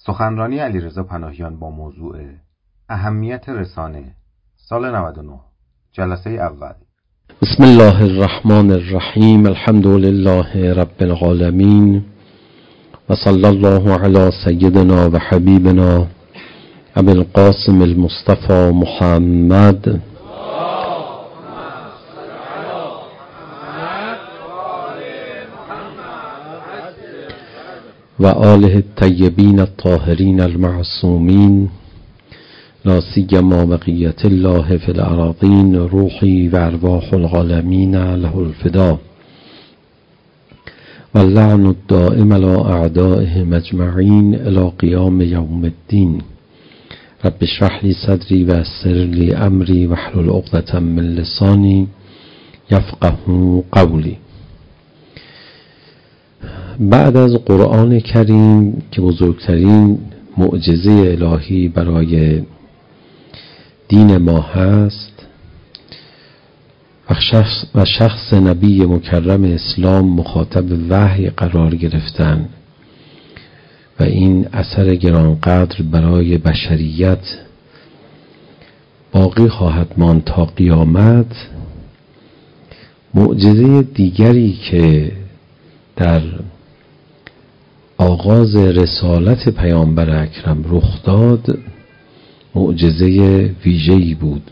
سخنرانی علیرضا پناهیان با موضوع اهمیت رسانه، سال 99، جلسه اول. بسم الله الرحمن الرحیم. الحمد لله رب العالمین و صلی الله علی سیدنا و حبیبنا ابی القاسم المصطفى محمد و آله الطیبین الطاهرین المعصومین، لا سیما بقیة الله فی الأراضین، روحی و ارواح العالمین له الفدا و اللعن الدائم علی اعدائهم اجمعین الی قیام یوم الدین. رب اشرح لی صدری و یسر لی امری واحلل عقدة من لسانی یفقهوا قولی. بعد از قرآن کریم که بزرگترین معجزه الهی برای دین ما هست و شخص نبی مکرم اسلام مخاطب وحی قرار گرفتن و این اثر گرانقدر برای بشریت باقی خواهد ماند تا قیامت، معجزه دیگری که در آغاز رسالت پیامبر اکرم رخ داد معجزه ویژه‌ای بود.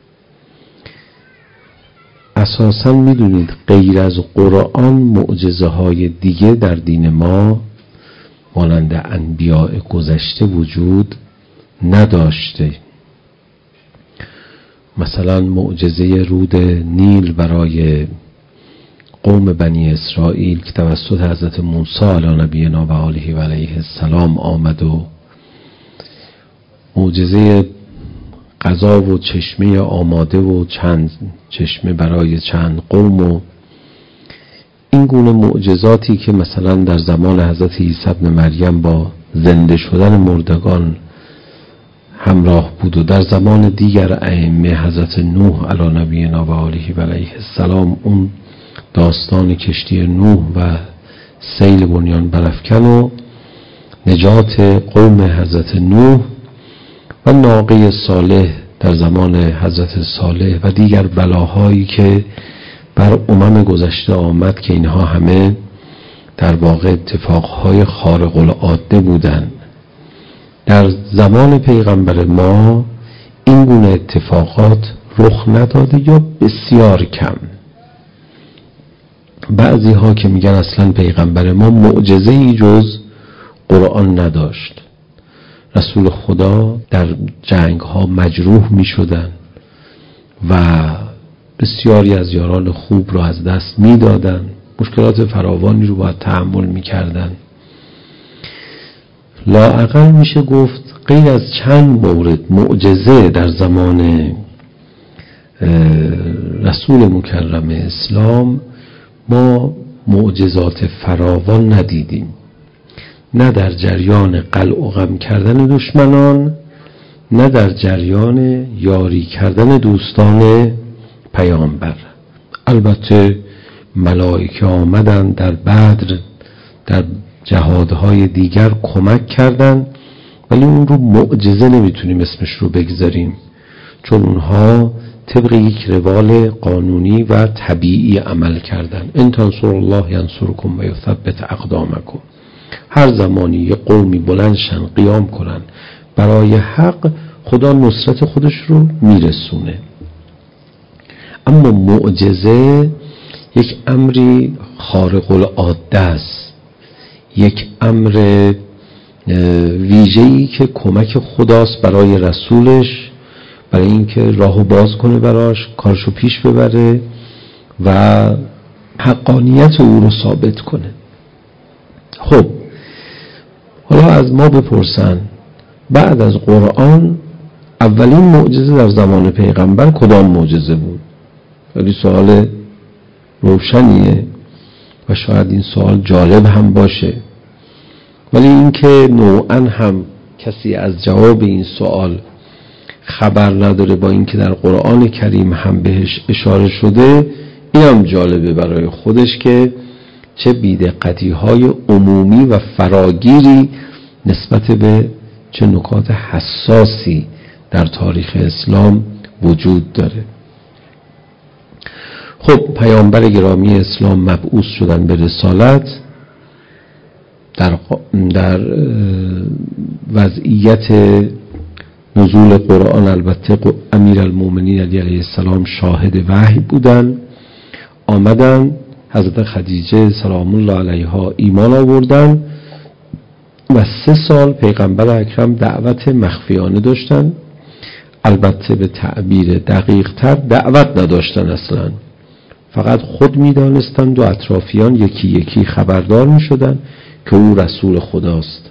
اساساً میدونید غیر از قرآن معجزه های دیگه در دین ما مانند انبیاء گذشته وجود نداشته. مثلا معجزه رود نیل برای قوم بنی اسرائیل که توسط حضرت موسی علی نبینا و آله و علیه السلام آمد و معجزه غذا و چشمه آماده و چند چشمه برای چند قوم و این گونه معجزاتی که مثلا در زمان حضرت عیسی ابن مریم با زنده شدن مردگان همراه بود و در زمان دیگر ائمه حضرت نوح علی نبینا و آله و علیه السلام اون داستان کشتی نوح و سیل بنیان برافکن و نجات قوم حضرت نوح و ناقه صالح در زمان حضرت صالح و دیگر بلاهایی که بر امم گذشته آمد که اینها همه در واقع اتفاقهای خارق العاده بودند. در زمان پیغمبر ما این گونه اتفاقات رخ نداده یا بسیار کم. بعضی ها که میگن اصلا پیغمبر ما معجزه‌ای جز قرآن نداشت. رسول خدا در جنگ ها مجروح می شدن و بسیاری از یاران خوب را از دست می دادن. مشکلات فراوانی رو باید تحمل می کردن. لااقل میشه گفت غیر از چند مورد معجزه در زمان رسول مکرم اسلام ما معجزات فراوان ندیدیم، نه در جریان قلع و قم کردن دشمنان، نه در جریان یاری کردن دوستان پیامبر. البته ملائکه آمدن در بدر، در جهادهای دیگر کمک کردن، ولی اون رو معجزه نمیتونیم اسمش رو بگذاریم، چون اونها طبق یک روال قانونی و طبیعی عمل کردن. ان تنصروا الله ینصرکم و یثبت اقدامکم. هر زمانی یه قومی بلندشن قیام کنن برای حق، خدا نصرت خودش رو میرسونه. اما معجزه یک امری خارق العاده است، یک امر ویژه‌ای که کمک خداست برای رسولش، برای اینکه راهو باز کنه براش، کارشو پیش ببره و حقانیت او رو ثابت کنه. خب حالا از ما بپرسن بعد از قرآن اولین معجزه در زمان پیغمبر کدام معجزه بود؟ ولی سوال روشنیه و شاید این سوال جالب هم باشه، ولی اینکه نوعاً هم کسی از جواب این سوال خبر نداره با اینکه در قرآن کریم هم بهش اشاره شده، این هم جالبه برای خودش که چه بی‌دقتی‌های عمومی و فراگیری نسبت به چه نکات حساسی در تاریخ اسلام وجود داره. خب پیامبر گرامی اسلام مبعوث شدن به رسالت در وضعیت نزول قرآن. البته امیرالمومنین علی علیه السلام شاهد وحی بودن، آمدن حضرت خدیجه سلام الله علیها ایمان آوردن و 3 سال پیغمبر اکرم دعوت مخفیانه داشتن. البته به تعبیر دقیق تر دعوت نداشتن، اصلا فقط خود میدانستند و اطرافیان یکی یکی خبردار میشدن که او رسول خداست.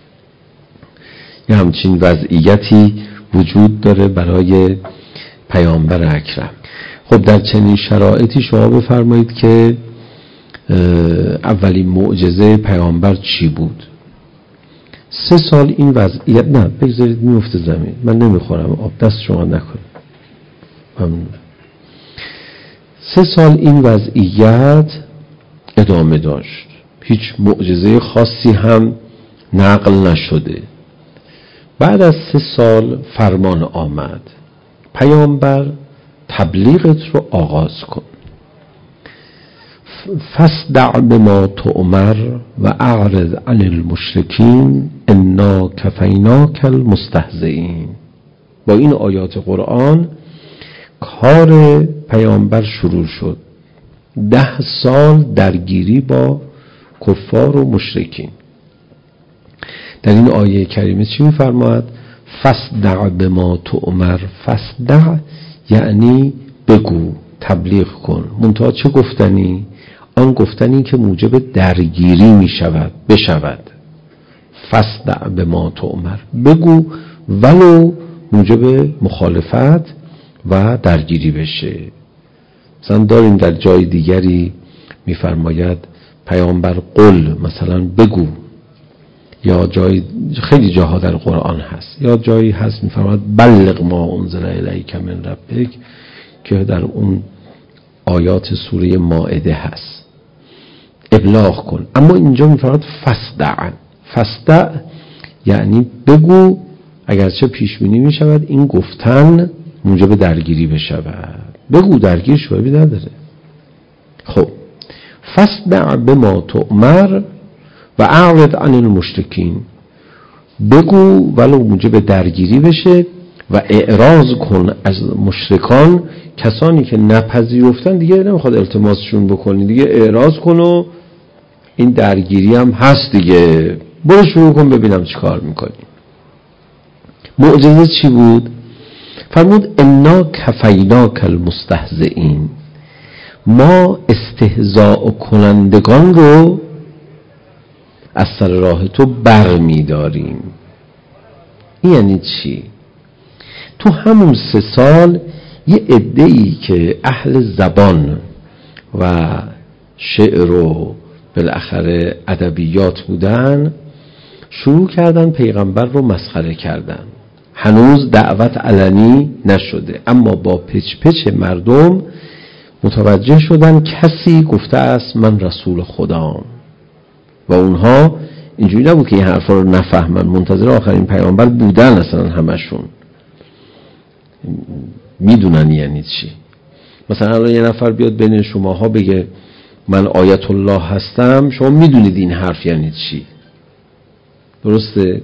یه همچین وضعیتی وجود داره برای پیامبر اکرم. خب در چنین شرایطی شما بفرمایید که اولین معجزه پیامبر چی بود؟ 3 سال این وضعیت، نه بگذارید میفته زمین، من نمیخورم آب، دست شما نکنید، ممنون. 3 سال این وضعیت ادامه داشت، هیچ معجزه خاصی هم نقل نشده. بعد از 3 سال فرمان آمد پیامبر تبلیغت رو آغاز کن، فاصدع بما تؤمر و اعرض عن المشرکین انا کفیناک المستهزئین. با این آیات قرآن کار پیامبر شروع شد. 10 سال درگیری با کفار و مشرکین. در این آیه کریمه چی می‌فرماید؟ فاصدع بما تؤمر. فاصدع یعنی بگو، تبلیغ کن. منتها چه گفتنی؟ آن گفتنی که موجب درگیری بشود. فاصدع بما تؤمر، بگو ولو موجب مخالفت و درگیری بشه. مثلا داریم در جای دیگری میفرماید پیامبر قل، مثلا بگو، یا جای خیلی جاها در قرآن هست، یا جایی هست میفرماید بلغ ما انزل الیک من ربک که در اون آیات سوره مائده هست، ابلاغ کن. اما اینجا میفرماید فاصدع. فاصدع یعنی بگو، اگرچه پیش بینی میشود این گفتن موجب درگیری بشود، بگو، درگیر شوی نداره. خب فاصدع بما تؤمر و اعرض عن المشرکین، بگو ولو موجب درگیری بشه و اعراض کن از مشرکان، کسانی که نپذیرفتن دیگه نمیخواد التماسشون بکنی، دیگه اعراض کن و این درگیری هم هست دیگه، برو شروع کن ببینم چی کار میکنی. معجزه چی بود؟ فرمود انا کفیناک المستهزئین، ما استهزاء کنندگان رو از سر راه تو بر می داریم. این یعنی چی؟ تو همون 3 سال یه عده‌ای که اهل زبان و شعر و بالاخره ادبیات بودن شروع کردن پیغمبر رو مسخره کردن. هنوز دعوت علنی نشده، اما با پچ پچ مردم متوجه شدن کسی گفته است من رسول خدام، و اونها اینجوری نبود که این حرفا رو نفهمن، منتظر آخرین پیامبر بودن، اصلا همشون میدونن یعنی چی. مثلا الان یه نفر بیاد بین شماها بگه من آیت الله هستم، شما میدونید این حرف یعنی چی، درسته؟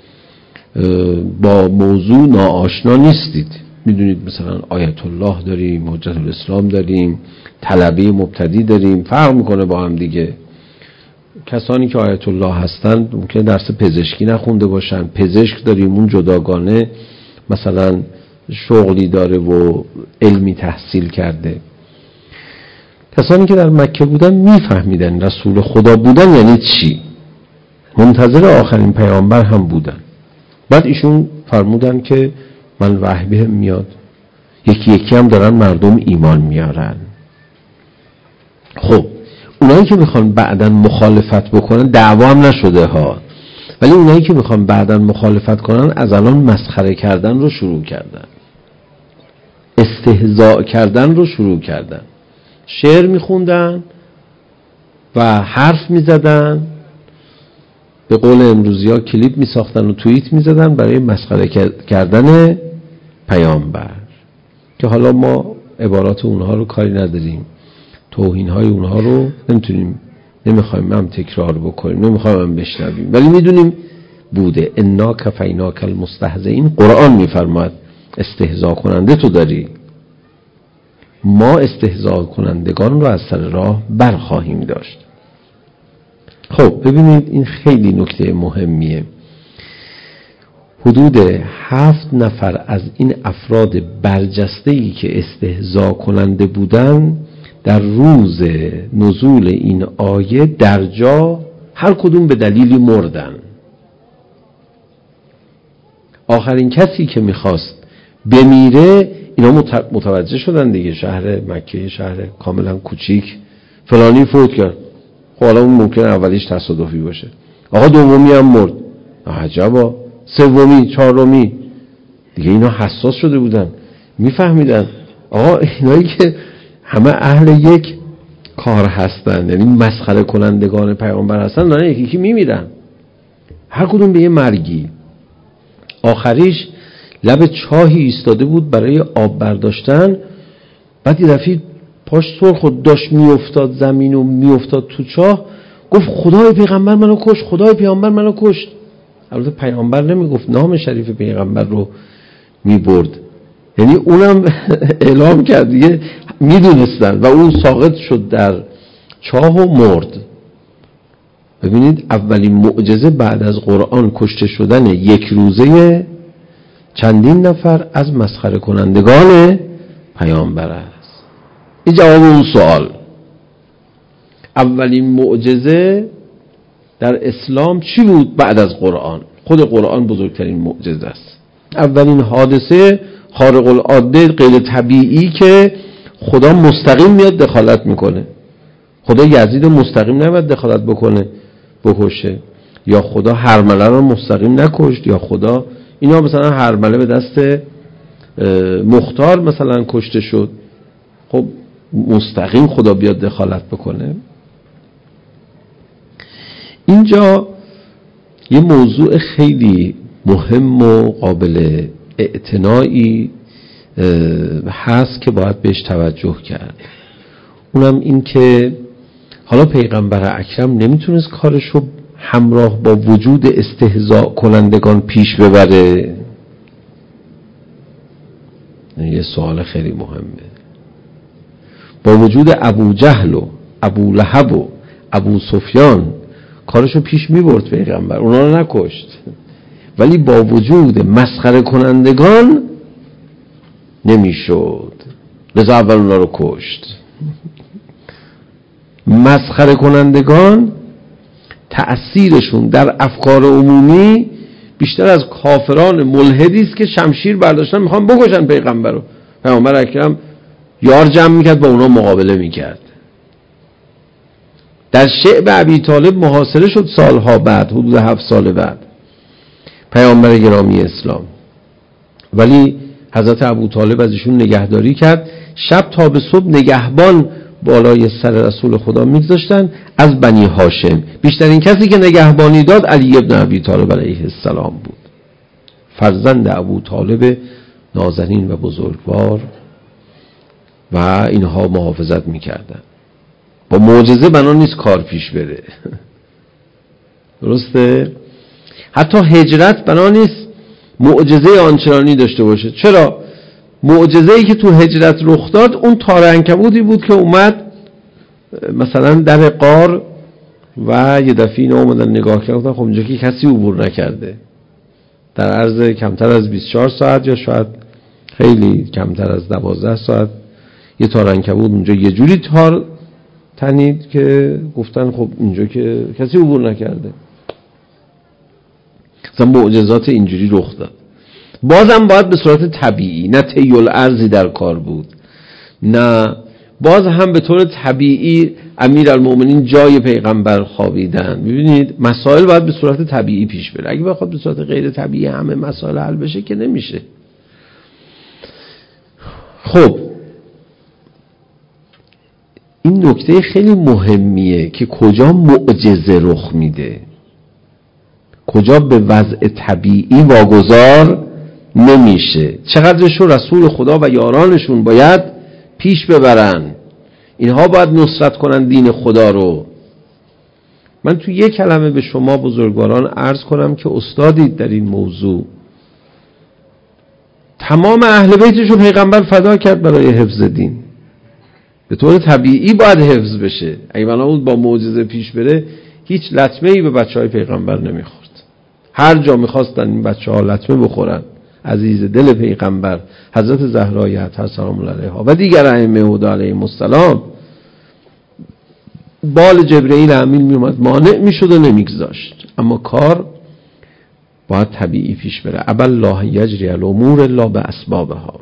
با موضوع ناآشنا نیستید، میدونید مثلا آیت الله داریم، حجت الاسلام داریم، طلبه مبتدی داریم، فرق میکنه با هم دیگه. کسانی که آیت الله هستن ممکنه درس پزشکی نخونده باشن، پزشک داریم اون جداگانه مثلا شغلی داره و علمی تحصیل کرده. کسانی که در مکه بودن میفهمیدن رسول خدا بودن یعنی چی، منتظر آخرین پیامبر هم بودن. بعد ایشون فرمودن که من وحی بهم میاد، یکی یکی هم دارن مردم ایمان میارن. خب اونایی که میخوان بعداً مخالفت بکنن، دعوا هم نشده ها، ولی اونایی که میخوان بعداً مخالفت کنن از الان مسخره کردن رو شروع کردن، استهزاء کردن رو شروع کردن، شعر میخوندن و حرف میزدن، به قول امروزی‌ها کلیپ میساختن و توییت میزدن برای مسخره کردن پیامبر، که حالا ما عبارات اونها رو کاری نداریم، توهین‌های اونها رو نمیخوایم هم تکرار بکنیم، نمیخوایم هم بشنویم، ولی میدونیم بوده. انا کفیناک المستهزئین، قرآن میفرماد استهزا کننده تو داری، ما استهزا کنندگان رو از سر راه برخواهیم داشت. خب ببینید این خیلی نکته مهمیه. حدود 7 نفر از این افراد برجسته‌ای که استهزا کننده بودن در روز نزول این آیه در جا هر کدوم به دلیلی مردن. آخرین کسی که میخواست بمیره، اینا متوجه شدن دیگه، شهر مکه شهر کاملا کوچیک، فلانی فوت کرد، خب حالا اون ممکنه اولیش تصادفی باشه، آقا دومی هم مرد، عجبا، سومی، چهارمی، دیگه اینا حساس شده بودن، میفهمیدن آقا اینایی که همه اهل یک کار هستن، یعنی مسخره کنندگان پیامبر هستن، دارن یکی یکی میمیرن، هر کدوم به یه مرگی. آخریش لب چاهی ایستاده بود برای آب برداشتن، بعد یه دفعه پاش سرخ خود داشت میافتاد زمین و میافتاد تو چاه، گفت خدای پیغمبر منو کشت، خدای پیامبر منو کشت. البته پیامبر نمیگفت، نام شریف پیغمبر رو میبرد، یعنی اونم اعلام کرد دیگه، میدونستن و اون ساقط شد در چاه و مرد. ببینید اولین معجزه بعد از قرآن کشته شدن یک روزه چندین نفر از مسخره کنندگان پیامبر است. این جواب اون سوال. اولین معجزه در اسلام چی بود بعد از قرآن؟ خود قرآن بزرگترین معجزه است. اولین حادثه خارق العاده غیر طبیعی که خدا مستقیم میاد دخالت میکنه. خدا یزید مستقیم نمیاد دخالت بکشه، یا خدا هرمله رو مستقیم نکشت، یا خدا اینا مثلا هرمله به دست مختار مثلا کشته شد، خب مستقیم خدا بیاد دخالت بکنه. اینجا یه موضوع خیلی مهم و قابل اعتنایی هست که باید بهش توجه کرد. اونم این که حالا پیغمبر اکرم نمیتونست کارشو همراه با وجود استهزاء کنندگان پیش ببره؟ یه سوال خیلی مهمه. با وجود ابو جهل و ابو لهب و ابو سفیان کارشو پیش میبرد پیغمبر، اونا رو نکشت، ولی با وجود مسخره کنندگان نمیشد، لذا اول اونا رو کشت. مسخره کنندگان تأثیرشون در افکار عمومی بیشتر از کافران ملحدی است که شمشیر برداشتن میخوان بکشن پیغمبر رو. پیغمبر اکرم یار جمع میکرد با اونا مقابله میکرد. در شعب ابی طالب محاصره شد سالها بعد، حدود 7 سال بعد، پیامبر گرامی اسلام، ولی حضرت ابو طالب از ایشون نگهداری کرد. شب تا به صبح نگهبان بالای سر رسول خدا میگذاشتن از بنی هاشم. بیشترین کسی که نگهبانی داد علی ابن ابی طالب علیه السلام بود، فرزند ابو طالب نازنین و بزرگوار، و اینها محافظت میکردن. با معجزه بنا نیست کار پیش بره. درسته؟ حتی هجرت بنا نیست معجزه آنچنانی داشته باشه. چرا؟ معجزه‌ای که تو هجرت رخ داد اون تار عنکبوتی بود که اومد مثلا در غار و یه دفعه اینا اومدن نگاه کردن، خب اونجا که کسی عبور نکرده، در عرض کمتر از 24 ساعت یا شاید خیلی کمتر از 12 ساعت یه تار عنکبوت اونجا یه جوری تار تنید که گفتن خب اونجا که کسی عبور نکرده. مثلا معجزات اینجوری رخ داد. بازم باید به صورت طبیعی، نه طی‌ال ارضی در کار بود، نه باز هم به طور طبیعی امیرالمومنین جای پیغمبر خوابیدن. ببینید مسائل باید به صورت طبیعی پیش بره. اگه بخواد به صورت غیر طبیعی همه مسائل حل بشه که نمیشه. خب این نکته خیلی مهمیه که کجا معجزه رخ میده. کجا به وضع طبیعی واگذار نمیشه. چقدرش رو رسول خدا و یارانشون باید پیش ببرن. اینها باید نصرت کنن دین خدا رو. من تو یک کلمه به شما بزرگواران عرض کنم که استادید در این موضوع. تمام اهل بیتش رو پیغمبر فدا کرد برای حفظ دین. به طور طبیعی باید حفظ بشه. اگه بنا بود با معجزه پیش بره هیچ لطمه‌ای به بچهای پیغمبر نمیخورد. هر جا میخواستن این بچه‌ها لطمه بخورن، عزیز دل پیغمبر حضرت زهرا اطهر سلام الله علیها و دیگر ائمه هدی علیهم السلام، بال جبرئیل امین میومد مانع میشد و نمیگذاشت. اما کار باید طبیعی پیش بره. ابا الله یجری الامور الا باسبابها.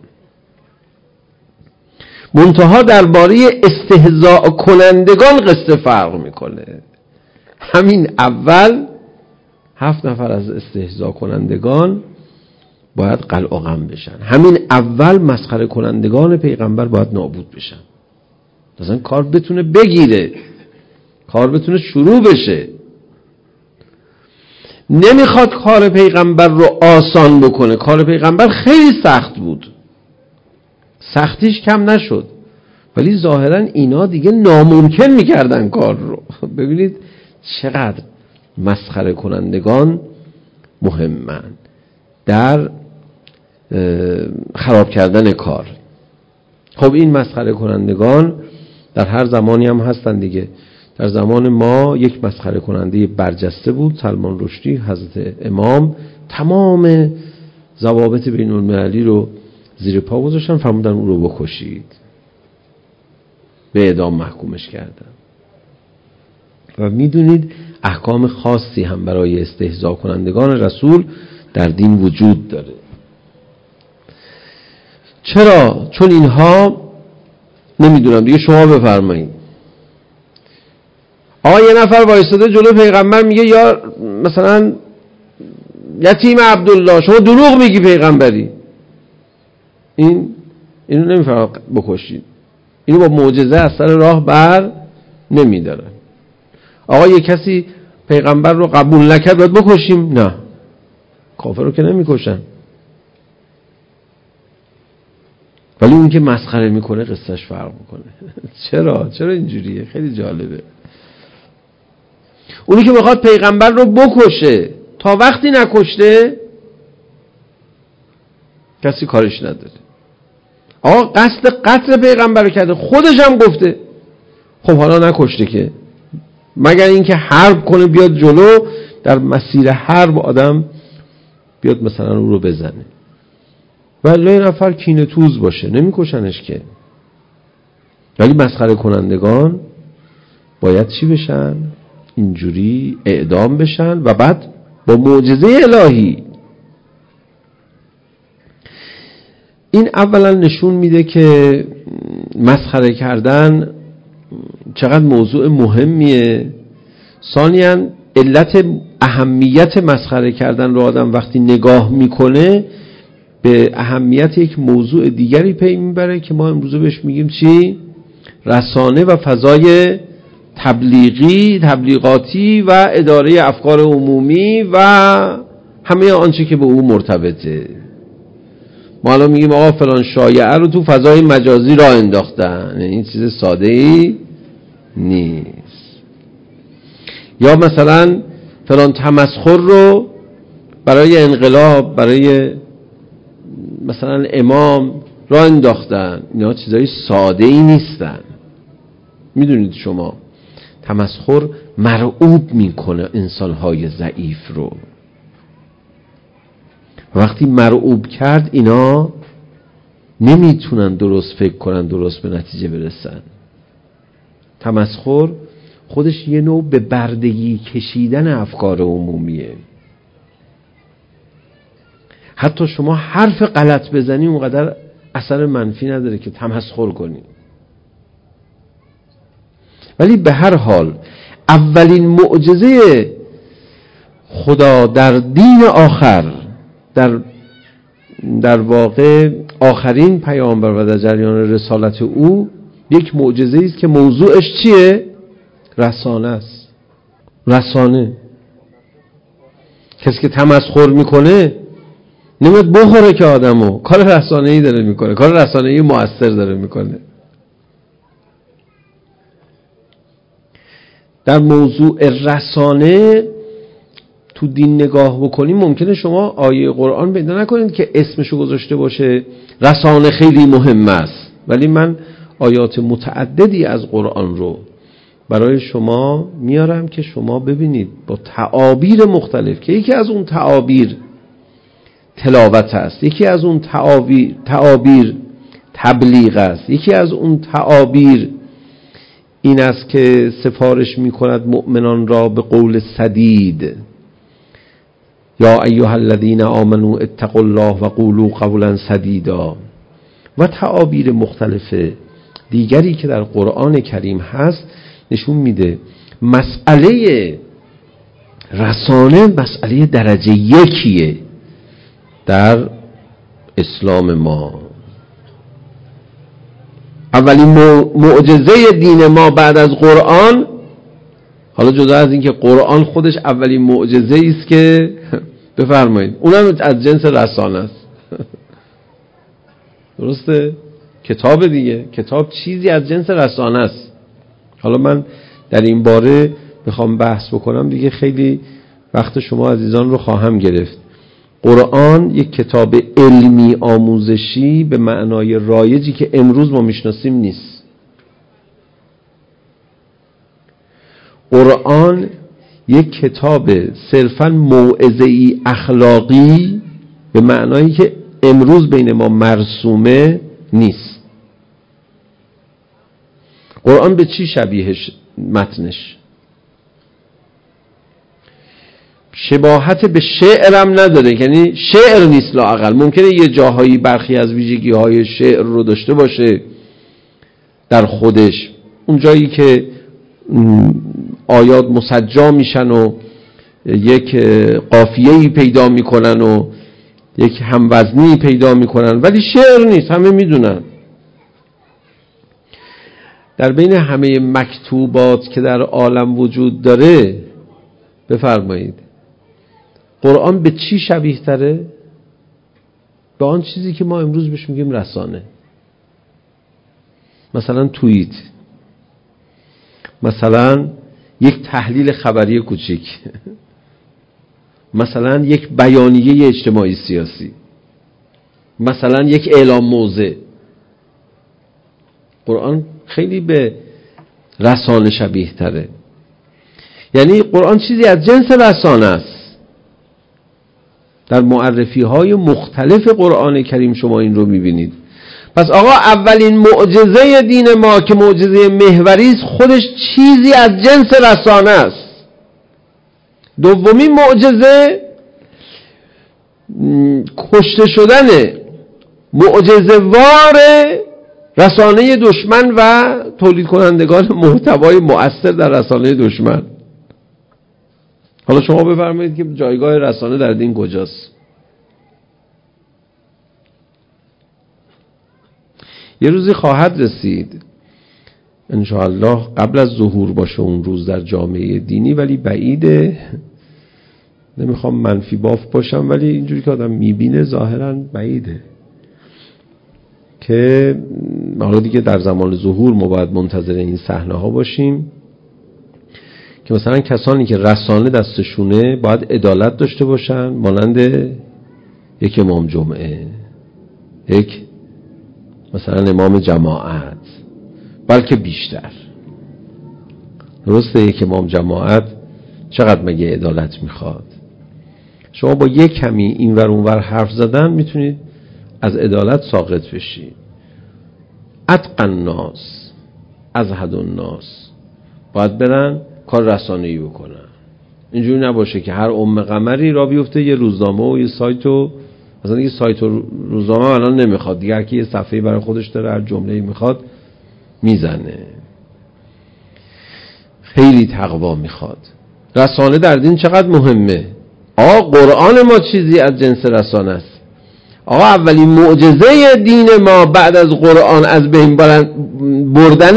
منتها درباره استهزاء کنندگان قصه فرق میکنه. همین اول 7 نفر از استهزاء کنندگان باید قلع و قم بشن. همین اول مسخره کنندگان پیغمبر باید نابود بشن. مثلا کار بتونه بگیره، کار بتونه شروع بشه. نمیخواد کار پیغمبر رو آسان بکنه. کار پیغمبر خیلی سخت بود، سختیش کم نشد، ولی ظاهرا اینا دیگه ناممکن میکردن کار رو. ببینید چقدر مسخره کنندگان مهمن در خراب کردن کار. خب این مسخره کنندگان در هر زمانی هم هستن دیگه. در زمان ما یک مسخره کننده برجسته بود، سلمان رشدی حضرت امام. تمام ضوابط بین المللی رو زیر پا گذاشتن، فرمودن او رو بکشید، به اعدام محکومش کردن. و میدونید احکام خاصی هم برای استهزاء کنندگان رسول در دین وجود داره. چرا؟ چون اینها، نمیدونم دیگه، شما بفرمایید. آقا یه نفر وایساده جلو پیغمبر میگه یا مثلا یتیم عبدالله شما دروغ میگی پیغمبری، اینو نمیفرما بکشید، اینو با معجزه از سر راه بر نمیداره. آقا یه کسی پیغمبر رو قبول نکرد باید بکشیم؟ نه، کافر رو که نمیکشن. ولی اون که مسخره میکنه قصهش فرق میکنه. چرا اینجوریه؟ خیلی جالبه. اونی که میخواد پیغمبر رو بکشه تا وقتی نکشته کسی کارش نداره. آقا قصد قتل پیغمبر رو کرده، خودش هم گفته، خب حالا نکشته که، مگر اینکه حرب کنه بیاد جلو، در مسیر حرب آدم بیاد مثلا اون رو بزنه. ولی نفر کینه توز باشه نمیکشنش که. ولی مسخره کنندگان باید چی بشن؟ اینجوری اعدام بشن و بعد با معجزه الهی. این اولا نشون میده که مسخره کردن چقدر موضوع مهمیه. ثانیاً علت اهمیت مسخره کردن رو آدم وقتی نگاه میکنه به اهمیت یک موضوع دیگری پی میبره که ما امروزه بهش میگیم چی؟ رسانه و فضای تبلیغاتی و اداره افکار عمومی و همه آنچه که به او مرتبطه. ما الان میگیم آقا فلان شایعه رو تو فضای مجازی راه انداختن، این چیز ساده ای نیست. یا مثلا فلان تمسخر رو برای انقلاب، برای مثلا امام راه انداختن. اینا چیزای ساده ای نیستن. میدونید شما تمسخر مرعوب میکنه انسانهای ضعیف رو. وقتی مرعوب کرد اینا نمیتونن درست فکر کنن، درست به نتیجه برسن. تمسخر خودش یه نوع به بردگی کشیدن افکار عمومیه. حتی شما حرف غلط بزنی اونقدر اثر منفی نداره که تمسخر کنی. ولی به هر حال اولین معجزه خدا در دین آخر، در واقع آخرین پیامبر و در جریان رسالت او، یک معجزه است که موضوعش چیه؟ رسانه است. رسانه. کسی که تمسخر میکنه نمیاد بخوره که آدمو، کار رسانه‌ای داره میکنه، کار رسانه‌ای مؤثر داره میکنه. در موضوع رسانه تو دین نگاه بکنیم ممکنه شما آیه قرآن پیدا نکنید که اسمشو گذاشته باشه رسانه خیلی مهم است، ولی من آیات متعددی از قرآن رو برای شما میارم که شما ببینید با تعابیر مختلف، که یکی از اون تعابیر تلاوت است، یکی از اون تعابیر تبلیغ است، یکی از اون تعابیر این است که سفارش میکند مؤمنان را به قول سدید، یا ایها الذین آمنوا اتقوا الله و قولوا قولا سدیدا، و تعابیر مختلف دیگری که در قرآن کریم هست نشون میده مسئله رسانه مسئله درجه یکیه در اسلام ما. اولین معجزه دین ما بعد از قرآن، حالا جدا از این که قرآن خودش اولین معجزه است که بفرمایید اونم از جنس رسانه است. درسته؟ کتاب دیگه، کتاب چیزی از جنس رسانه است. حالا من در این باره بخوام بحث بکنم دیگه خیلی وقت شما عزیزان رو خواهم گرفت. قرآن یک کتاب علمی آموزشی به معنای رایجی که امروز ما میشناسیم نیست. قرآن یک کتاب صرفاً موعظه‌ای اخلاقی به معنایی که امروز بین ما مرسومه نیست. قرآن به چی شبیهش متنش؟ شباهت به شعرم نداره، یعنی شعر نیست لااقل. ممکنه یه جاهایی برخی از ویژگی‌های شعر رو داشته باشه در خودش، اون جایی که آیات مسجع میشن و یک قافیه‌ای پیدا میکنن و یک هموزنی پیدا میکنن، ولی شعر نیست، همه میدونن. در بین همه مکتوبات که در عالم وجود داره بفرمایید قرآن به چی شبیه تره؟ به آن چیزی که ما امروز بهش میگیم رسانه. مثلا توییت، مثلا یک تحلیل خبری کوچیک، مثلا یک بیانیه اجتماعی سیاسی، مثلا یک اعلام موضع. قرآن خیلی به رسانه شبیه تره. یعنی قرآن چیزی از جنس رسانه است. در معرفی های مختلف قرآن کریم شما این رو میبینید. پس آقا اولین معجزه دین ما که معجزه محوری است خودش چیزی از جنس رسانه است. دومین معجزه کشته شدن معجزه وار رسانه دشمن و تولید کنندگان محتوای مؤثر در رسانه دشمن. حالا شما بفرمایید که جایگاه رسانه در دین کجاست؟ یه روزی خواهد رسید انشاءالله قبل از ظهور باشه اون روز در جامعه دینی، ولی بعیده، نمیخوام منفی باف باشم ولی اینجوری که آدم میبینه ظاهرا بعیده که حالا دیگه در زمان ظهور ما باید منتظر این صحنه ها باشیم که مثلا کسانی که رسانه دستشونه باید عدالت داشته باشن، مانند یک امام جمعه، یک مثلا امام جماعت، بلکه بیشتر. درسته یک امام جماعت چقدر مگه عدالت میخواد؟ شما با یک کمی این ور اون ور حرف زدن میتونید از عدالت ساقط بشید. اتقى الناس ازهد الناس باید برن کار رسانه‌ای بکنن. اینجوری نباشه که هر قمری را بیفته یه روزنامه و یه سایت و مثلا یه سایت و روزنامه الان نمیخواد دیگه، هر کی یه صفحه‌ای برای خودش داره هر جمله‌ای میخواد میزنه. خیلی تقوا میخواد. رسانه در دین چقدر مهمه. قرآن ما چیزی از جنس رسانه است. اولین معجزه دین ما بعد از قرآن از بین بردن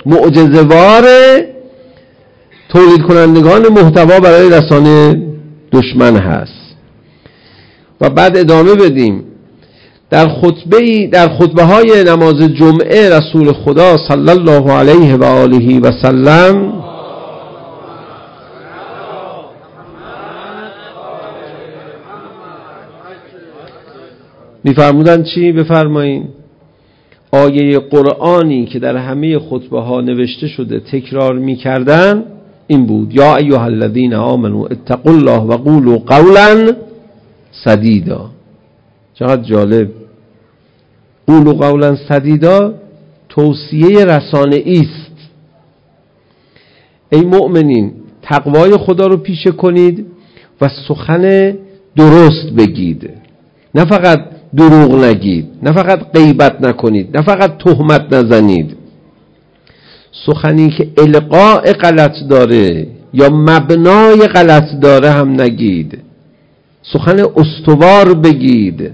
معجزه‌وار تولید کنندگان محتوا برای رسانه دشمن هست. و بعد ادامه بدیم. در خطبه های نماز جمعه رسول خدا صلی الله علیه و آله و سلم میفرمودن چی؟ بفرمایین. آیه قرآنی که در همه خطبه ها نوشته شده تکرار میکردن این بود: یا ایها الذین آمنوا اتقوا الله و قولوا قولا سدیدا. چقدر جالب. قولوا قولا سدیدا توصیه رسانه‌ای است. ای مؤمنین تقوای خدا رو پیشه کنید و سخن درست بگید، نه فقط دروغ نگید، نه فقط غیبت نکنید، نه فقط تهمت نزنید. سخنی که القاء غلط داره یا مبنای غلط داره هم نگید. سخن استوار بگید.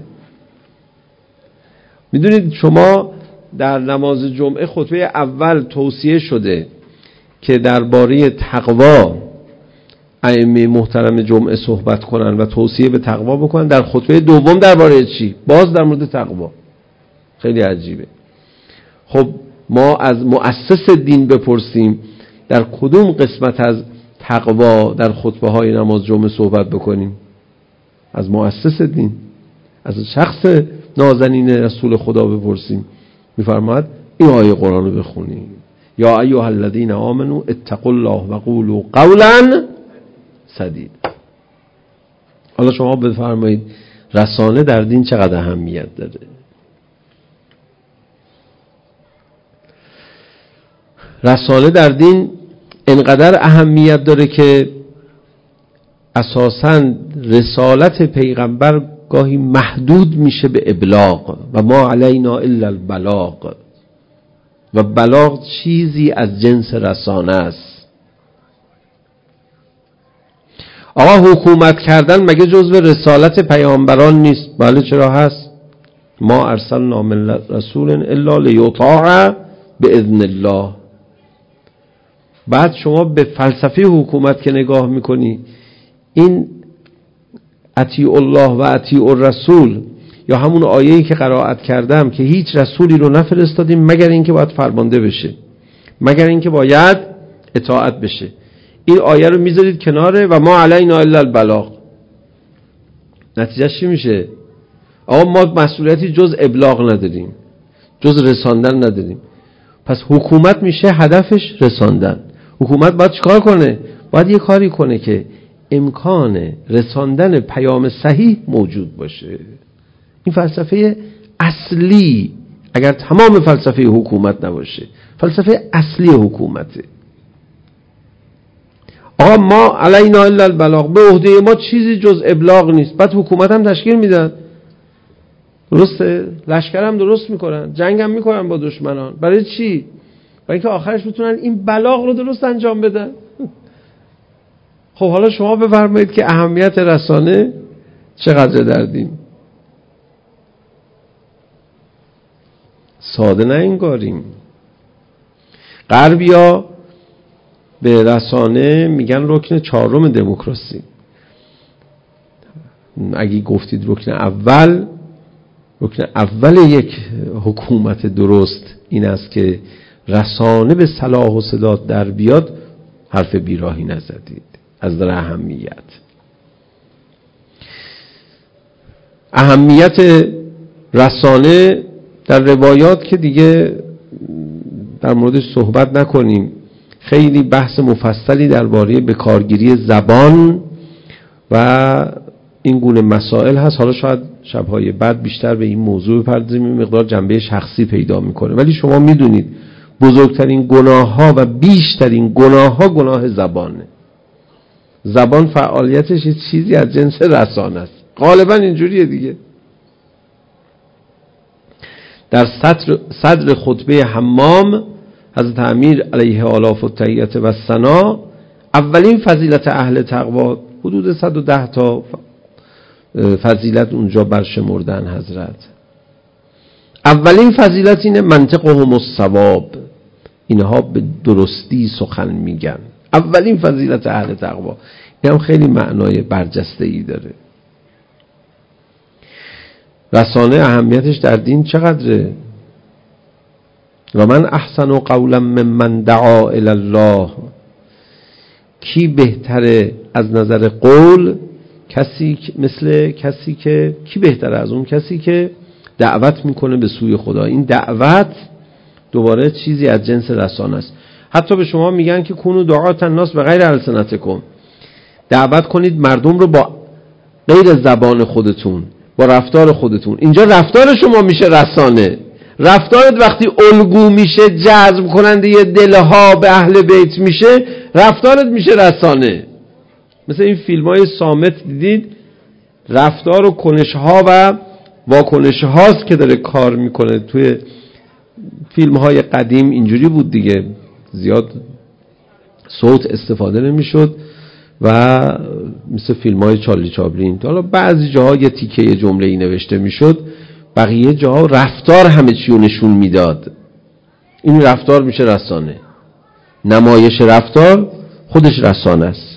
میدونید شما در نماز جمعه خطبه اول توصیه شده که درباره تقوا ائمه محترم جمعه صحبت کنن و توصیه به تقوا بکنن. در خطبه دوم درباره چی؟ باز در مورد تقوا. خیلی عجیبه. خب ما از مؤسس دین بپرسیم در کدوم قسمت از تقوا در خطبه های نماز جمعه صحبت بکنیم؟ از مؤسس دین، از شخص نازنین رسول خدا بپرسیم. میفرماید این آیه قرآن رو بخونیم: یا ایها الذین آمنوا اتقوا الله و قولوا قولا سدید. حالا شما بفرمایید رسانه در دین چقدر اهمیت داره؟ رسانه در دین انقدر اهمیت داره که اساساً رسالت پیغمبر گاهی محدود میشه به ابلاغ و ما علینا الا البلاغ، و بلاغ چیزی از جنس رسانه است. آقا حکومت کردن مگه جزو رسالت پیامبران نیست؟ بله چرا هست. ما ارسلنا من رسول الا لیطاع باذن الله. بعد شما به فلسفه حکومت که نگاه میکنی، این اطیع الله و اطیع الرسول، یا همون آیه‌ای که قرائت کردم که هیچ رسولی رو نفرستادیم مگر اینکه باید فرمانده بشه، مگر اینکه باید اطاعت بشه. این آیه رو میذارید کناره و ما علینا الا البلاغ. نتیجه چی میشه؟ آقا ما مسئولیتی جز ابلاغ نداریم، جز رساندن نداریم. پس حکومت میشه هدفش رساندن. حکومت باید چیکار کنه؟ باید یه کاری کنه که امکان رساندن پیام صحیح موجود باشه. این فلسفه اصلی، اگر تمام فلسفه حکومت نباشه، فلسفه اصلی حکومته. آقا ما علینا الا البلاغ، به عهده ما چیزی جز ابلاغ نیست. بعد حکومت هم تشکیل میدن، درسته؟ لشکر هم درست میکنن، جنگ هم میکنن با دشمنان. برای چی؟ برای اینکه آخرش بتونن این بلاغ رو درست انجام بدن. خب حالا شما بفرمایید که اهمیت رسانه چقدر در دین. ساده ننگاریم. غربیا به رسانه میگن رکن چهارم دموکراسی. اگه گفتید رکن اول یک حکومت درست این است که رسانه به صلاح و سداد در بیاد، حرف بیراهی نزدید از در اهمیت رسانه در روایات که دیگه در موردش صحبت نکنیم. خیلی بحث مفصلی درباره بکارگیری زبان و این گونه مسائل هست. حالا شاید شبهای بعد بیشتر به این موضوع بپردازیم، این مقدار جنبه شخصی پیدا میکنه. ولی شما میدونید بزرگترین گناه ها و بیشترین گناه ها گناه زبانه. زبان فعالیتش یه چیزی از جنس رسانه است. غالبا اینجوریه دیگه. در صدر خطبه حمام حضرت امیر علیه آلاف التحیت و ثنا اولین فضیلت اهل تقوا، حدود 110 تا فضیلت اونجا برشمردن حضرت. اولین فضیلت اینه منطقهم الصواب، اینها به درستی سخن میگن. اولین فضیلت اهل تقوا این هم خیلی معنای برجسته‌ای داره. رسانه اهمیتش در دین چقدره؟ و من احسن قولا ممن دعا الی الله، کی بهتره از نظر قول؟ کی بهتره از اون کسی که دعوت میکنه به سوی خدا. این دعوت دوباره چیزی از جنس رسانه است. حتی به شما میگن که کونوا دعاة الناس بغیر السنتکم، دعوت کنید مردم رو با غیر زبان خودتون، با رفتار خودتون. اینجا رفتار شما میشه رسانه. رفتارت وقتی الگو میشه، جذب کننده دلها به اهل بیت میشه، رفتارت میشه رسانه. مثل این فیلم‌های صامت دیدید، رفتار و کنش‌ها و واکنش‌هاست که داره کار میکنه. توی فیلم‌های قدیم اینجوری بود دیگه، زیاد صوت استفاده نمیشد و مثل فیلم‌های چارلی چاپلین، حالا بعضی جاها یه تیکه جمله‌ای نوشته میشد، بقیه جاها رفتار همه چی رو نشون میداد. این رفتار میشه رسانه. نمایش رفتار خودش رسانه است.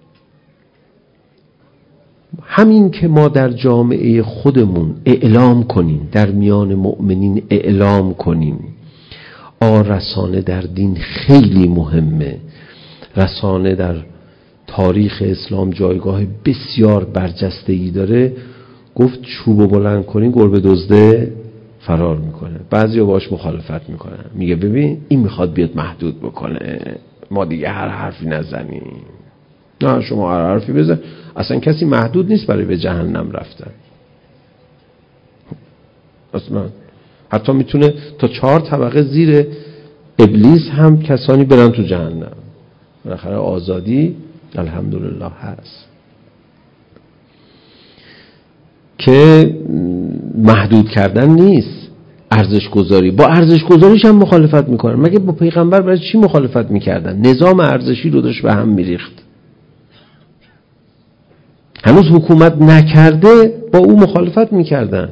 همین که ما در جامعه خودمون اعلام کنیم، در میان مؤمنین اعلام کنیم رسانه در دین خیلی مهمه. رسانه در تاریخ اسلام جایگاه بسیار برجسته‌ای داره. گفت چوبو بلند کنین گربه دزده فرار میکنه. بعضیا باش مخالفت میکنن، میگه ببین این میخواد بیاد محدود بکنه، ما دیگه هر حرفی نزنیم. نه شما هر حرفی بزن، اصلا کسی محدود نیست برای به جهنم رفتن. اصلا حتی میتونه تا 4 طبقه زیر ابلیس هم کسانی برن تو جهنم. بالاخره آزادی الحمدلله هست که محدود کردن نیست، ارزش گذاری. با ارزش گذاریش هم مخالفت میکنن. مگه با پیغمبر برای چی مخالفت میکردن؟ نظام ارزشی رو داشت به هم میریخت. هنوز حکومت نکرده با او مخالفت میکردن.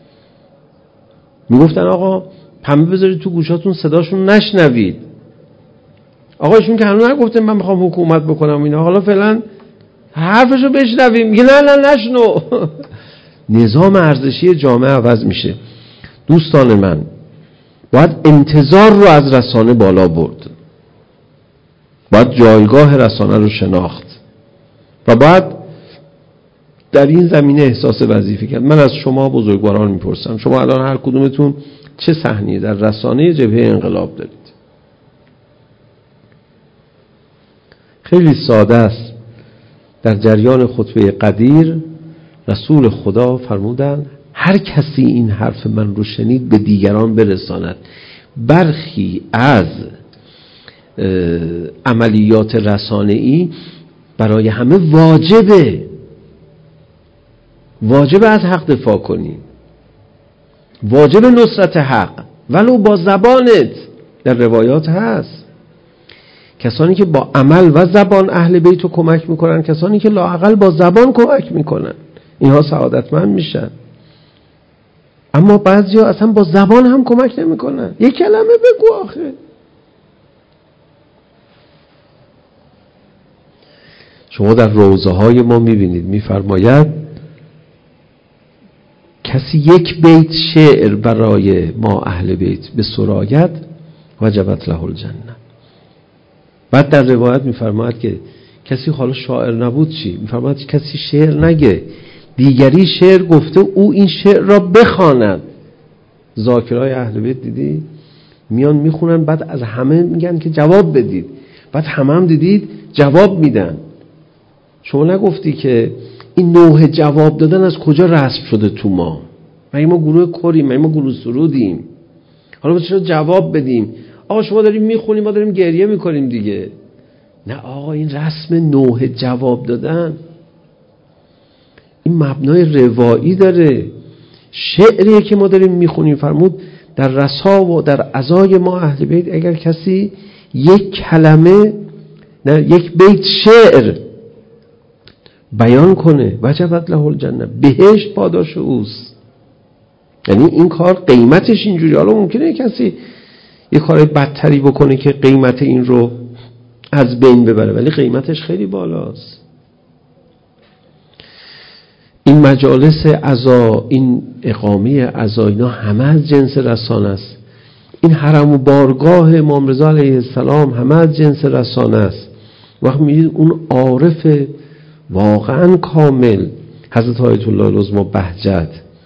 میگفتن آقا پنبه بذارید تو گوشاتون صداشون نشنوید. آقایشون که هنوز نگفتن من میخوام حکومت بکنم اینا، حالا فعلا حرفشو بشنویم. میگه نه نشنو. نظام ارزشی جامعه عوض میشه. دوستان من، باید انتظار رو از رسانه بالا برد، باید جایگاه رسانه رو شناخت و باید در این زمینه احساس وظیفه کرد. من از شما بزرگواران میپرسم، شما الان هر کدومتون چه سهمی در رسانه جبهه انقلاب دارید؟ خیلی ساده است. در جریان خطبه قدیر رسول خدا فرمودن هر کسی این حرف من رو شنید به دیگران برساند. برخی از عملیات رسانه‌ای برای همه واجبه از حق دفاع کنی، واجب نصرت حق ولو با زبانت. در روایات هست کسانی که با عمل و زبان اهل بیت رو کمک میکنن، کسانی که لااقل با زبان کمک میکنن، اینها سعادتمند میشن. اما بعضیا اصلا با زبان هم کمک نمیکنن. یک کلمه بگو آخه. شما در روضه های ما میبینید میفرماید کسی یک بیت شعر برای ما اهل بیت به سراید وجبت له الجنه. بعد در روایت میفرماید که کسی حالا شاعر نبود چی؟ میفرماید کسی شعر نگه، دیگری شعر گفته او این شعر را بخواند. ذاکرای اهل بیت دیدی میان میخونن، بعد از همه میگن که جواب بدید، بعد هم دیدید جواب میدن. شما نگفتی که این نوع جواب دادن از کجا رسم شده تو ما؟ مگه ما گروه کریم؟ مگه ما گروه سرودیم؟ حالا چرا جواب بدیم؟ آقا شما داریم میخونیم، ما داریم گریه میکنیم دیگه. نه آقا، این رسم نوع جواب دادن این مبنای روایی داره. شعریه که ما داریم میخونیم. فرمود در رسا و در عزای ما اهل بیت اگر کسی یک کلمه، نه یک بیت شعر بیان کنه وجبت له الجنه، بهشت پاداش اوست. یعنی این کار قیمتش اینجوری. حالا ممکنه کسی یه کار بدتری بکنه که قیمت این رو از بین ببره، ولی قیمتش خیلی بالاست. این مجالس عزا، این اقامه عزا، اینا همه از جنس رسانه است. این حرم و بارگاه امام رضا علیه السلام همه از جنس رسانه است. وقت می‌بینید اون عارف واقعا کامل حضرت آیت الله العظمی بهجت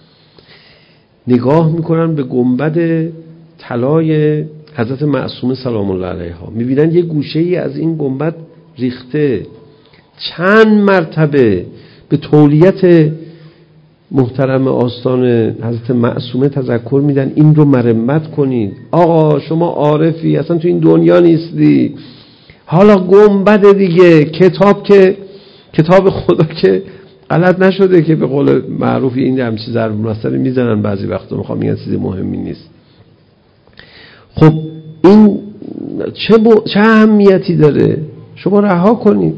نگاه میکنن به گنبد طلای حضرت معصومه سلام الله علیها، میبینن یه گوشه ای از این گنبد ریخته. چند مرتبه به تولیت محترم آستان حضرت معصومه تذکر میدن این رو مرمت کنید. آقا شما عارفی، اصلا تو این دنیا نیستی، حالا گنبد دیگه، کتاب خدا که غلط نشده که به قول معروف این همچی ضرب المثل میزنن بعضی وقتا، میخوام میگن چیز مهمی نیست. خب این چه اهمیتی داره؟ شما رها کنید.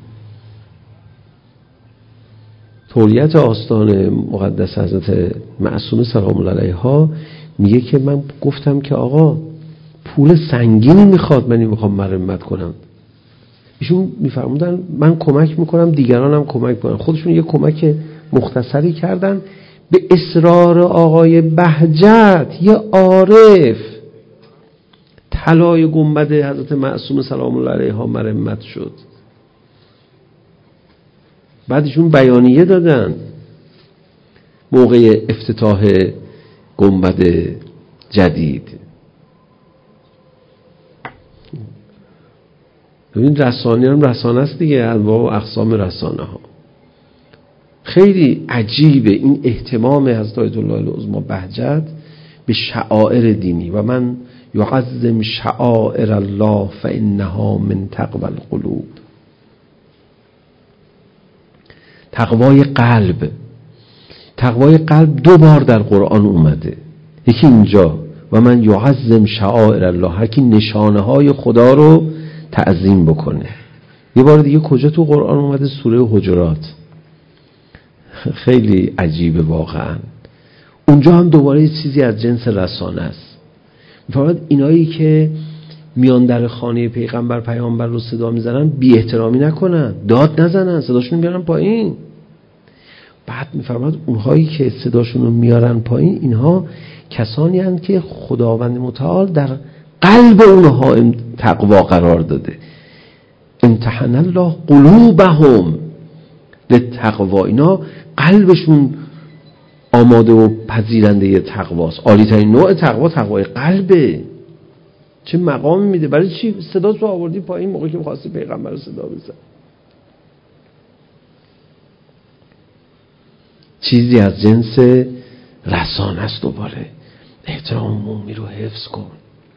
تولیت آستان مقدس حضرت معصومه سلام الله علیها میگه که من گفتم که آقا پول سنگینی میخواد، من میخوام مرمت کنم. ایشون میفرمودن من کمک میکنم، دیگرانم کمک کنن. خودشون یه کمک مختصری کردن. به اصرار آقای بهجت، یه عارف، طلای گنبد حضرت معصومه سلام الله علیها مرمت شد. بعدشون بیانیه دادن موقع افتتاح گنبد جدید. ببین رسانه هم رسانه است دیگه، انواع و اقسام رسانه ها. خیلی عجیبه این اهتمام حضرت آیت الله العظمی بهجت به شعائر دینی. و من یعظم شعائر الله فانها من تقوی القلوب. تقوای قلب 2 بار در قرآن اومده. یکی اینجا و من یعظم شعائر الله، هر کی نشانه های خدا رو تعظیم بکنه. یه بار دیگه کجا تو قرآن اومده؟ سوره حجرات. خیلی عجیبه واقعا. اونجا هم دوباره یه چیزی از جنس رسانه است. می‌فرماید اینایی که میان در خانه پیامبر رو صدا میزنن بی احترامی نکنن، داد نزنن، صداشون بیارن پایین. بعد می‌فرماید اونهایی که صداشون رو میارن پایین، اینها کسانی هستند که خداوند متعال در قلب اونها تقوا قرار داده. امتحن الله قلوبهم للتقوا. اینا قلبشون آماده و پذیرنده تقواست. عالی ترین نوع تقوا تقوای قلبه. چه مقامی میده؟ برای چی صدا تو آوردی پایین موقعی که می‌خواستی پیغمبر رو صدا بزنی؟ چیزی از جنس رسانه است. دوباره احترام عمومی رو حفظ کن.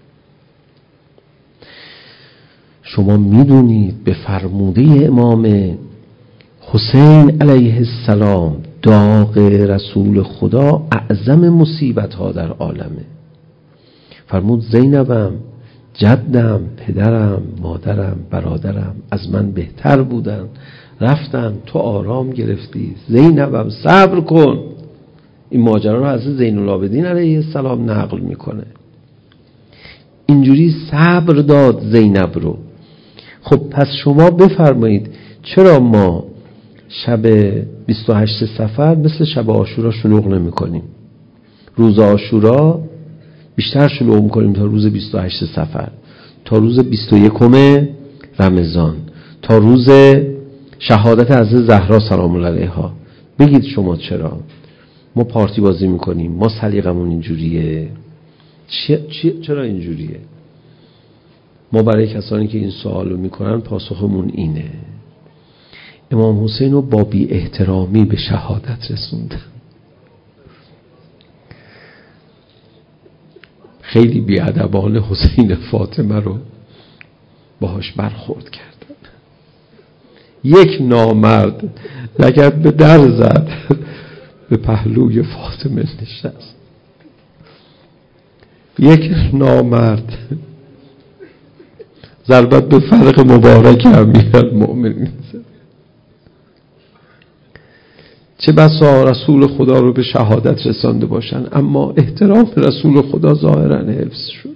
شما میدونید به فرموده امام حسین علیه السلام داغ رسول خدا اعظم مصیبت ها در عالمه. فرمود زینبم، جدم، پدرم، مادرم، برادرم از من بهتر بودن، رفتن تو آرام گرفتی. زینبم صبر کن. این ماجرا رو از زین العابدین علیه السلام نقل میکنه. اینجوری صبر داد زینب رو. خب پس شما بفرمایید چرا ما شب 28 صفر مثل شب عاشورا شلوغ نمی کنیم؟ روز عاشورا بیشتر شلوغ میکنیم تا روز 28 صفر، تا روز 21 رمضان، تا روز شهادت حضرت زهرا سلام الله علیها. بگید شما چرا ما پارتی بازی میکنیم؟ ما سلیقمون اینجوریه؟ چرا اینجوریه؟ ما برای کسانی که این سوالو میکنن پاسخمون اینه: امام حسین رو با بی احترامی به شهادت رسوندن. خیلی بی‌ادبانه حسین فاطمه رو باهاش برخورد کردن. یک نامرد لگد به در زد، به پهلوی فاطمه نشست. یک نامرد ضربت به فرق مبارک امیرالمؤمنین. چه بسا رسول خدا رو به شهادت رسانده باشن اما احترام رسول خدا ظاهرا حفظ شد.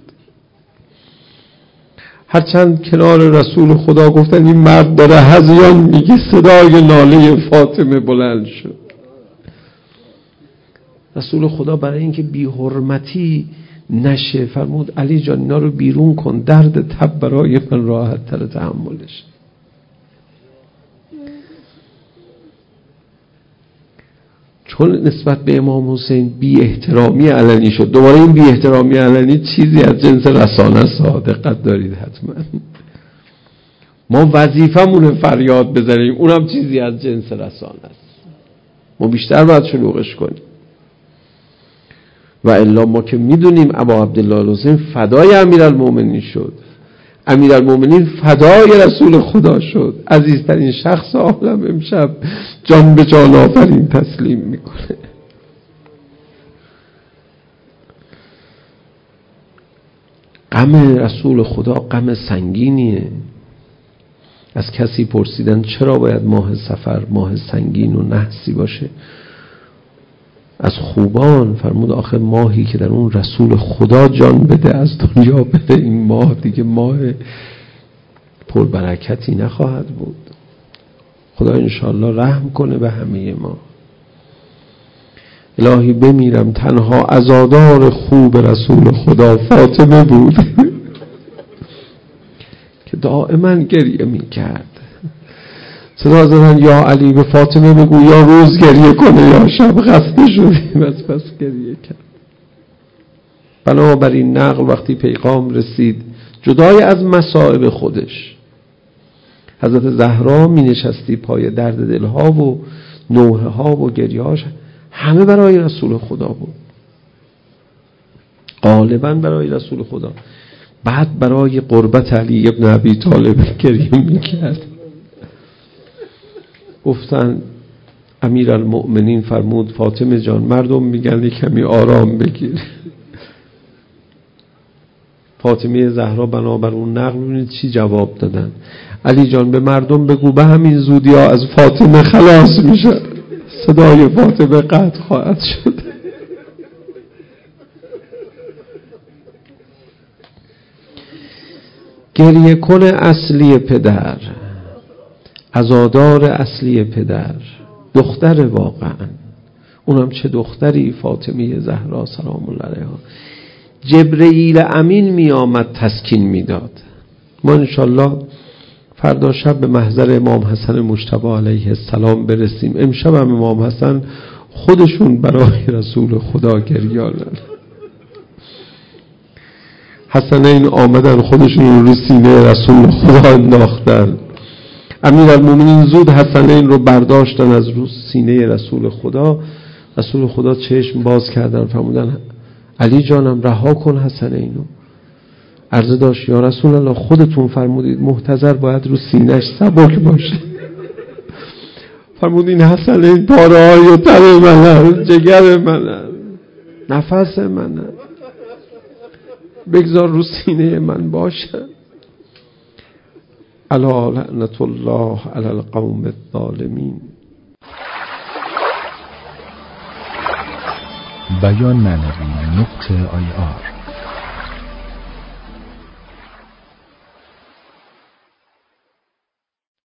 هرچند کنار رسول خدا گفتن این مرد داره هذیان میگه، صدای ناله فاطمه بلند شد. رسول خدا برای اینکه بی حرمتی نشه فرمود علی جان اینا رو بیرون کن، درد تب برای من راحت تر تحملش. چون نسبت به امام حسین بی احترامی علنی شد. دوباره این بی احترامی علنی چیزی از جنس رسانه است، دقت دارید حتما. ما وظیفمونه فریاد بزنیم، اونم چیزی از جنس رسانه است. ما بیشتر باید شلوغش کنیم. و الا ما که میدونیم ابا عبدالله الحسین فدای امیرالمومنین شد، امیرالمومنین فدای رسول خدا شد، عزیزترین شخص عالم امشب جان به جان آفرین تسلیم میکنه. غم رسول خدا غم سنگینیه. از کسی پرسیدن چرا باید ماه صفر ماه سنگین و نحسی باشه؟ از خوبان فرمود آخه ماهی که در اون رسول خدا جان بده از دنیا بده، این ماه دیگه ماه پربرکتی نخواهد بود. خدا انشاءالله رحم کنه به همه ما. الهی بمیرم تنها عزادار خوب رسول خدا فاطمه بود که دائما گریه میکرد. صدا زدن یا علی به فاطمه بگو یا روز گریه کنه یا شب خسته شدیم از پس گریه کرد. بنابراین نقل وقتی پیغام رسید جدای از مصائب خودش، حضرت زهرا می نشستی پای درد دلها و نوحه ها و گریهاش همه برای رسول خدا بود، غالبا برای رسول خدا. بعد برای قربت علی ابن ابی طالب گریه می کرد. گفتن امیرالمؤمنین فرمود فاطمه جان مردم میگن کمی آرام بگیر. فاطمه زهرا بنابر اون نقل ببینید چی جواب دادن. علی جان به مردم بگو به همین زودی ها از فاطمه خلاص میشه، صدای فاطمه قطع خواهد شد. گریه کنه اصلی پدر، عزادار اصلی پدر، دختر واقعا، اونم چه دختری، فاطمه زهرا سلام الله علیها. جبرئیل امین می آمد تسکین میداد. ما انشالله فردا شب به محضر امام حسن مجتبی علیه السلام برسیم. امشب هم امام حسن خودشون برای رسول خدا گریانن. حسنین آمدن خودشون رو سینه رسول خدا انداختن. امیرالمومنین زود حسنین رو برداشتن از رو سینه رسول خدا. رسول خدا چشم باز کردن فرمودن علی جانم رها کن حسنین رو. عرضه داشت یا رسول الله خودتون فرمودید محتضر باید رو سینهش سبک باشه. فرمودین حسنین پاره های تن منه، جگر منه، نفس منه، بگذار رو سینه من باشه. الا لعنت الله علی القوم الظالمین. بیان معنوی .ir